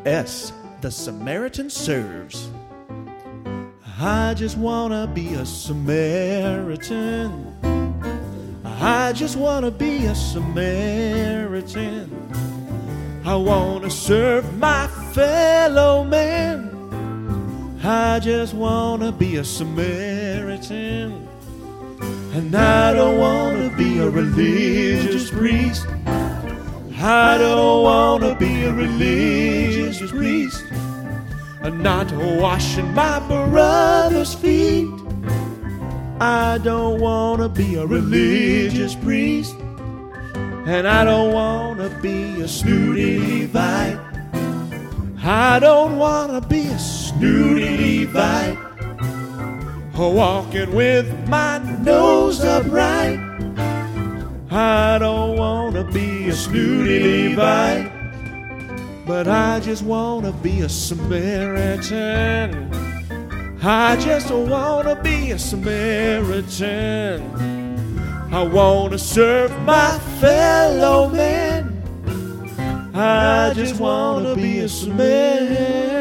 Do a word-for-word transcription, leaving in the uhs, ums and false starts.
S. The Samaritan Serves. I just wanna be a Samaritan. I just wanna be a Samaritan. I wanna serve my fellow man. I just wanna be a Samaritan. And I don't wanna be a religious priest. I don't wanna be a religious priest. And not washing my brother's feet. I don't wanna be a religious priest. And I don't wanna be a snooty Levite. I don't wanna be a snooty Levite. Walking with my nose upright. I don't wanna be a snooty Levite. But I just wanna be a Samaritan. I just wanna be a Samaritan. I wanna serve my fellow man. I just wanna be a Samaritan.